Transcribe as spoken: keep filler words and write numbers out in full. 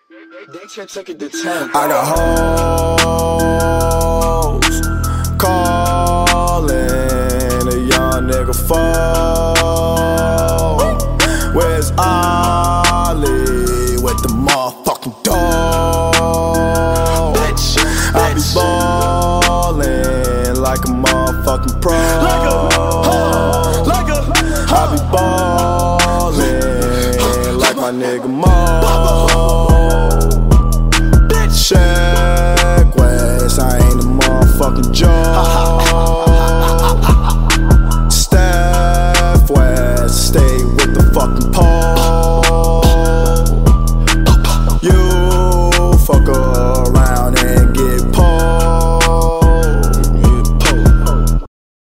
They took it to ten. I got hoes calling a young nigga phone. Where's Ollie with the motherfucking dog? Bitch, I be ballin' like a motherfucking pro. Like a, huh, like a, huh. I be ballin' like my nigga Mo. Check West, I ain't a motherfucking joke. Steph West, stay with the fucking pole.